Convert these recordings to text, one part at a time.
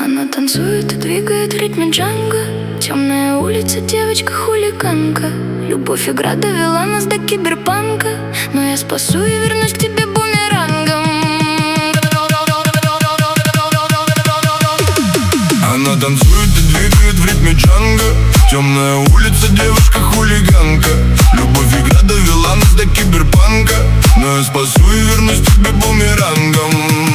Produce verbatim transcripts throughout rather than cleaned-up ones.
Она танцует и двигает в ритме джанго. Темная улица, девочка-хулиганка. Любовь игра довела нас до киберпанка, но я спасу и вернусь к тебе бумерангом. Она танцует и двигает в ритме джанго. Темная улица, девушка-хулиганка. Любовь игра довела нас до киберпанка, но я спасу и вернусь к тебе бумерангом.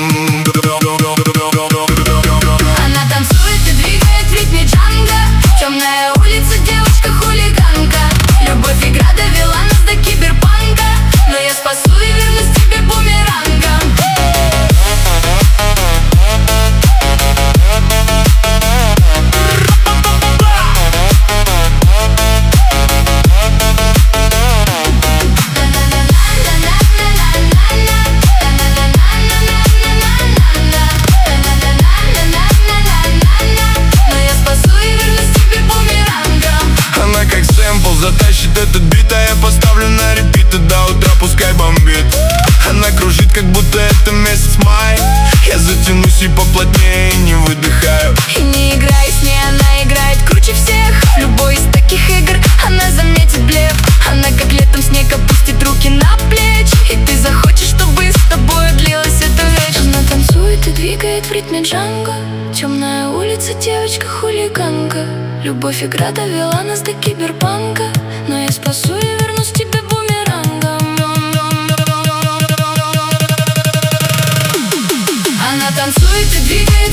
Она танцует и двигает в ритме джанго. Темная улица, девушка-хулиганка. Любовь игра довела нас до киберпанка, но я спасу и вернусь к тебе бумерангом. Затащит этот бит, а я поставлю на репит, и до утра пускай бомбит. Она кружит, как будто это месяц май. Я затянусь и поплотнее, не выдыхаю. И не играй с ней, она играет круче всех. В любой из таких игр она заметит блеф. Она как летом снег опустит руки на плечи, и ты захочешь, чтобы с тобой длилась эта вечность. Она танцует и двигает в ритме джанго. Темная улица, девочка-хулиганка. Любовь игра довела нас до киберпанка, но я спасу и вернусь к тебе бумерангом. Она танцует и двигает